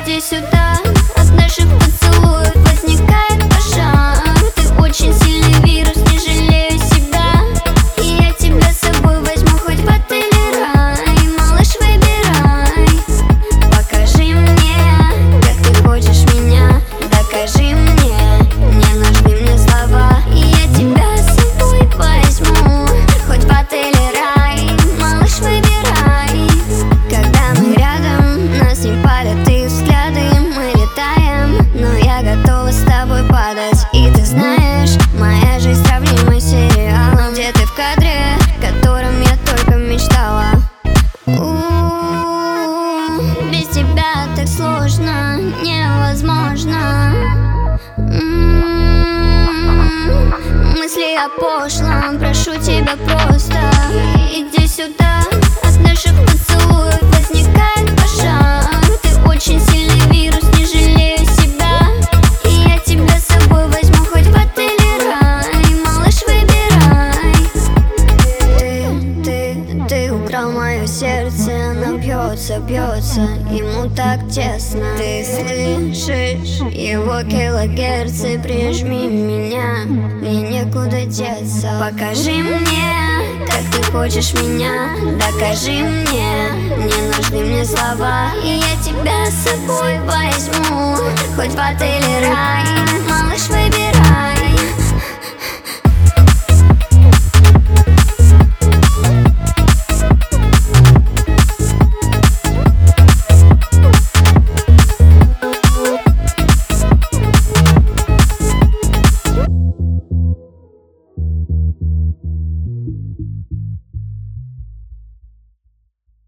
Иди сюда, от наших поцелуев возникает пожар. Ты очень сильный вирус, не жалею себя. И я тебя с собой возьму хоть в отель или рай. Малыш, выбирай. Покажи мне, как ты хочешь меня. Докажи мне, не нужны мне слова. И я тебя с собой возьму хоть в отель или рай. Малыш, выбирай. Когда мы рядом, нас не палят их взгляды. Мы летаем, но я готова с тобой падать. И ты знаешь, моя жизнь сравнима с сериалом, где ты в кадре, о котором я только мечтала. Без тебя так сложно, невозможно. Мысли о пошлом, прошу тебя просто. Иди сюда, от наших поцелуев возникает пожар. Ты очень сильный вирус, не жалею себя. И я тебя с собой возьму хоть в отель или рай. Малыш, выбирай. Ты украл мое сердце, оно бьется, бьется, ему так тесно. Ты слышишь его килогерцы, прижми меня, мне некуда деться. Покажи мне, как ты хочешь меня. Докажи мне, не нужны мне слова. И я тебя с собой возьму хоть в отель или рай. Малыш, выбирай.